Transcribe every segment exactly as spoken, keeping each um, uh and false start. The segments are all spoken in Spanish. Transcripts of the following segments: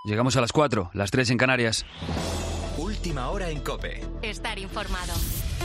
Llegamos a las cuatro, las tres en Canarias. Última hora en COPE. Estar informado.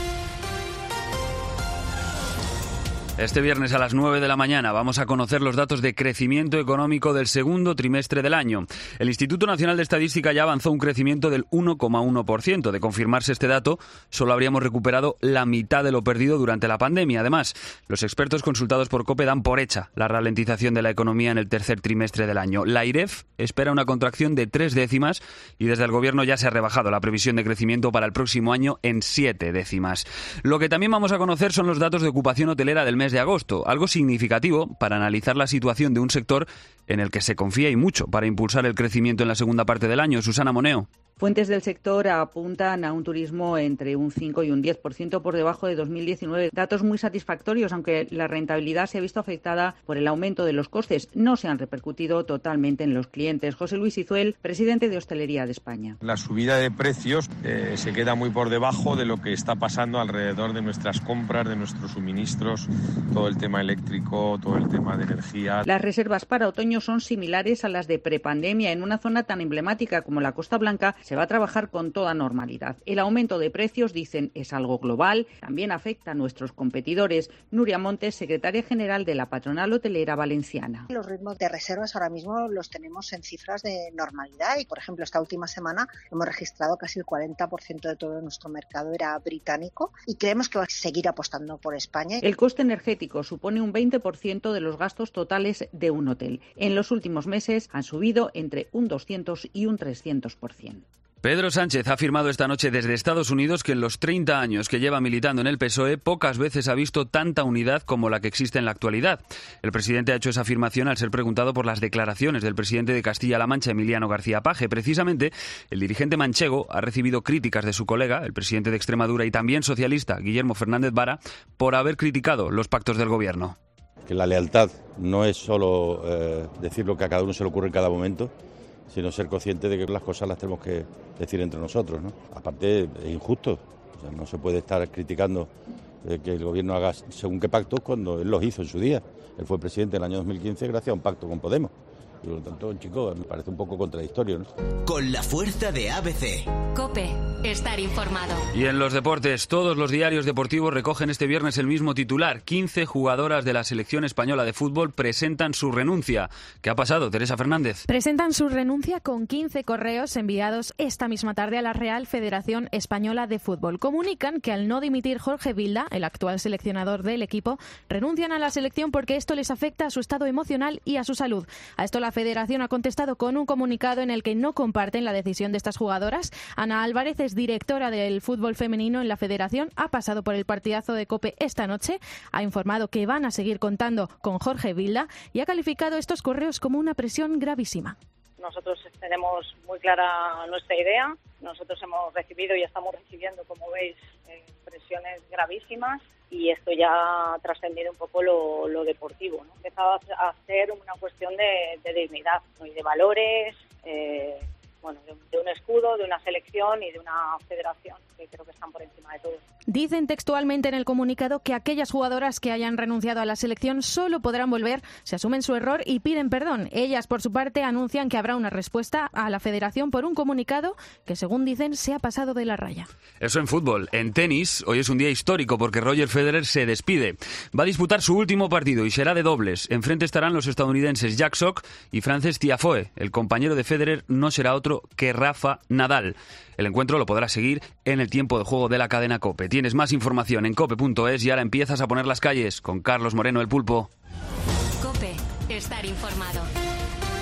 Este viernes a las nueve de la mañana vamos a conocer los datos de crecimiento económico del segundo trimestre del año. El Instituto Nacional de Estadística ya avanzó un crecimiento del uno coma uno por ciento. De confirmarse este dato, solo habríamos recuperado la mitad de lo perdido durante la pandemia. Además, los expertos consultados por COPE dan por hecha la ralentización de la economía en el tercer trimestre del año. La AIREF espera una contracción de tres décimas y desde el Gobierno ya se ha rebajado la previsión de crecimiento para el próximo año en siete décimas. Lo que también vamos a conocer son los datos de ocupación hotelera del mes de agosto, algo significativo para analizar la situación de un sector en el que se confía y mucho para impulsar el crecimiento en la segunda parte del año. Susana Moneo. Fuentes del sector apuntan a un turismo entre un cinco y un diez por ciento por debajo de dos mil diecinueve. Datos muy satisfactorios, aunque la rentabilidad se ha visto afectada por el aumento de los costes. No se han repercutido totalmente en los clientes. José Luis Izuel, presidente de Hostelería de España. La subida de precios eh, se queda muy por debajo de lo que está pasando alrededor de nuestras compras, de nuestros suministros, todo el tema eléctrico, todo el tema de energía. Las reservas para otoño son similares a las de prepandemia. En una zona tan emblemática como la Costa Blanca se va a trabajar con toda normalidad. El aumento de precios, dicen, es algo global, también afecta a nuestros competidores. Nuria Montes, secretaria general de la Patronal Hotelera Valenciana. Los ritmos de reservas ahora mismo los tenemos en cifras de normalidad y, por ejemplo, esta última semana hemos registrado casi el cuarenta por ciento de todo nuestro mercado era británico y creemos que va a seguir apostando por España. El coste energético supone un veinte por ciento de los gastos totales de un hotel. En los últimos meses han subido entre un doscientos y un trescientos por ciento. Pedro Sánchez ha afirmado esta noche desde Estados Unidos que en los treinta años que lleva militando en el P S O E pocas veces ha visto tanta unidad como la que existe en la actualidad. El presidente ha hecho esa afirmación al ser preguntado por las declaraciones del presidente de Castilla-La Mancha, Emiliano García Paje. Precisamente, el dirigente manchego ha recibido críticas de su colega, el presidente de Extremadura y también socialista, Guillermo Fernández Vara, por haber criticado los pactos del gobierno. Que la lealtad no es solo eh, decir lo que a cada uno se le ocurre en cada momento, sino ser consciente de que las cosas las tenemos que decir entre nosotros, ¿no? Aparte, es injusto. O sea, no se puede estar criticando eh, que el gobierno haga según qué pactos cuando él los hizo en su día. Él fue presidente en el año dos mil quince gracias a un pacto con Podemos. Y por lo tanto, chicos, me parece un poco contradictorio, ¿no? Con la fuerza de A B C. COPE. Estar informado. Y en los deportes, todos los diarios deportivos recogen este viernes el mismo titular. quince jugadoras de la selección española de fútbol presentan su renuncia. ¿Qué ha pasado, Teresa Fernández? Presentan su renuncia con quince correos enviados esta misma tarde a la Real Federación Española de Fútbol. Comunican que al no dimitir Jorge Vilda, el actual seleccionador del equipo, renuncian a la selección porque esto les afecta a su estado emocional y a su salud. A esto la Federación ha contestado con un comunicado en el que no comparten la decisión de estas jugadoras. Ana Álvarez es directora del fútbol femenino en la Federación, ha pasado por el partidazo de COPE esta noche, ha informado que van a seguir contando con Jorge Vilda y ha calificado estos correos como una presión gravísima. Nosotros tenemos muy clara nuestra idea, nosotros hemos recibido y estamos recibiendo, como veis, eh, presiones gravísimas y esto ya ha trascendido un poco lo, lo deportivo, ¿no? Ha empezado a ser una cuestión de, de dignidad, ¿no? Y de valores, eh, bueno, de, de un escudo, de una selección y de una federación que creo que están por encima de todo. Dicen textualmente en el comunicado que aquellas jugadoras que hayan renunciado a la selección solo podrán volver si asumen su error y piden perdón. Ellas, por su parte, anuncian que habrá una respuesta a la federación por un comunicado que, según dicen, se ha pasado de la raya. Eso en fútbol. En tenis, hoy es un día histórico porque Roger Federer se despide. Va a disputar su último partido y será de dobles. Enfrente estarán los estadounidenses Jack Sock y Frances Tiafoe. El compañero de Federer no será otro que Rafa Nadal. El encuentro lo podrás seguir en el tiempo de juego de la cadena COPE. Tienes más información en cope punto es y ahora empiezas a poner las calles con Carlos Moreno el Pulpo. COPE. Estar informado.